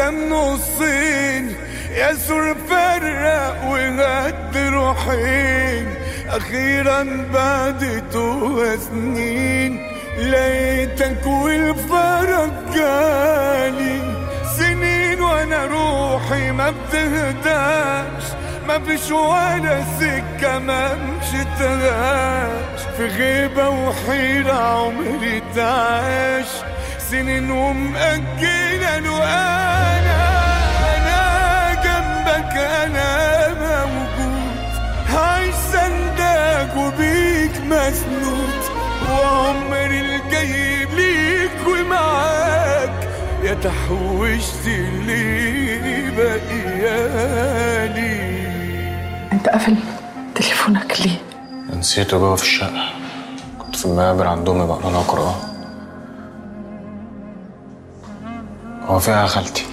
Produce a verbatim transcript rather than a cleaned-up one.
قسم نصين، يا سور فرق وغد روحين. أخيرا بعد توه سنين لقيتك والفرق جالي. سنين وانا روحي ما بتهداش، ما فيش ولا سكة ما مشيتهاش. في غيبة وحيرة عمري تعاش، سنين ومأجلة له أنا. أنا جنبك أنا موجود، عايش سندك وبيك مسنود. وعمري الجاي ليك ومعاك، يا تحوشت اللي بقيالي. انت قافل تليفونك ليه؟ نسيته جوه في الشقة، كنت في المقابر عندهم بقرا لها قرآن. هو فيها خالتي